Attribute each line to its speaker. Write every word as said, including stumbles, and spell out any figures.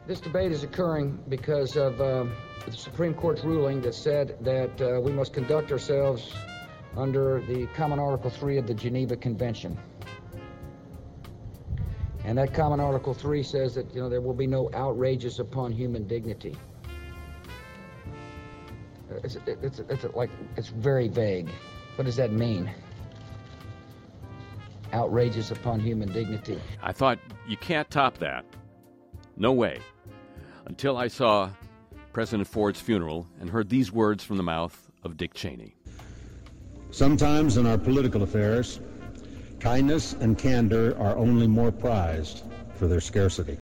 Speaker 1: This debate is occurring because of uh, the Supreme Court's ruling that said that uh, we must conduct ourselves under the Common Article three of the Geneva Convention. And that Common Article three says that, you know, there will be no outrages upon human dignity. It's, it's, it's like, it's very vague. What does that mean? Outrages upon human dignity.
Speaker 2: I thought, you can't top that. No way. Until I saw President Ford's funeral and heard these words from the mouth of Dick Cheney.
Speaker 3: Sometimes in our political affairs, kindness and candor are only more prized for their scarcity.